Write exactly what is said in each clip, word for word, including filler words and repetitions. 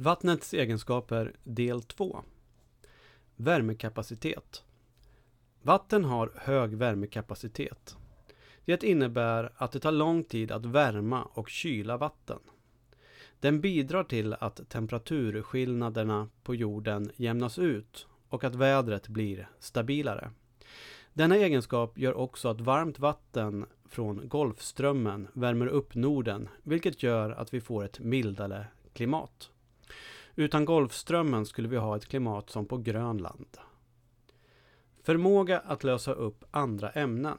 Vattnets egenskaper del två. Värmekapacitet. Vatten har hög värmekapacitet. Det innebär att det tar lång tid att värma och kyla vatten. Den bidrar till att temperaturskillnaderna på jorden jämnas ut och att vädret blir stabilare. Denna egenskap gör också att varmt vatten från Golfströmmen värmer upp Norden, vilket gör att vi får ett mildare klimat. Utan Golfströmmen skulle vi ha ett klimat som på Grönland. Förmåga att lösa upp andra ämnen.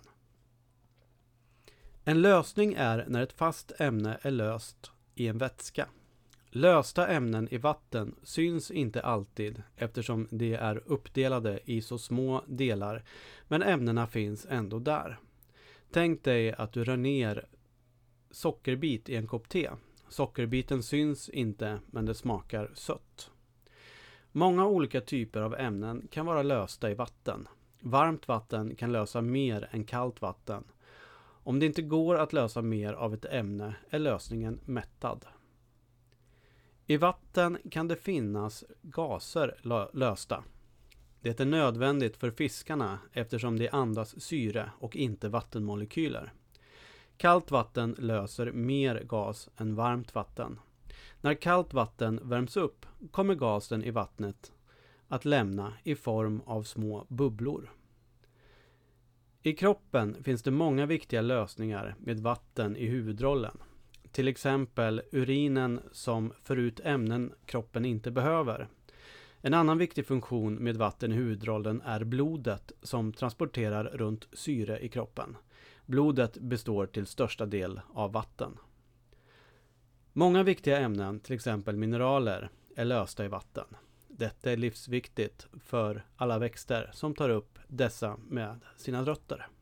En lösning är när ett fast ämne är löst i en vätska. Lösta ämnen i vatten syns inte alltid eftersom de är uppdelade i så små delar, men ämnena finns ändå där. Tänk dig att du rör ner sockerbit i en kopp te. Sockerbiten syns inte, men det smakar sött. Många olika typer av ämnen kan vara lösta i vatten. Varmt vatten kan lösa mer än kallt vatten. Om det inte går att lösa mer av ett ämne är lösningen mättad. I vatten kan det finnas gaser lösta. Det är nödvändigt för fiskarna eftersom de andas syre och inte vattenmolekyler. Kallt vatten löser mer gas än varmt vatten. När kallt vatten värms upp kommer gasen i vattnet att lämna i form av små bubblor. I kroppen finns det många viktiga lösningar med vatten i huvudrollen. Till exempel urinen som för ut ämnen kroppen inte behöver. En annan viktig funktion med vatten i huvudrollen är blodet som transporterar runt syre i kroppen. Blodet består till största del av vatten. Många viktiga ämnen, till exempel mineraler, är lösta i vatten. Detta är livsviktigt för alla växter som tar upp dessa med sina rötter.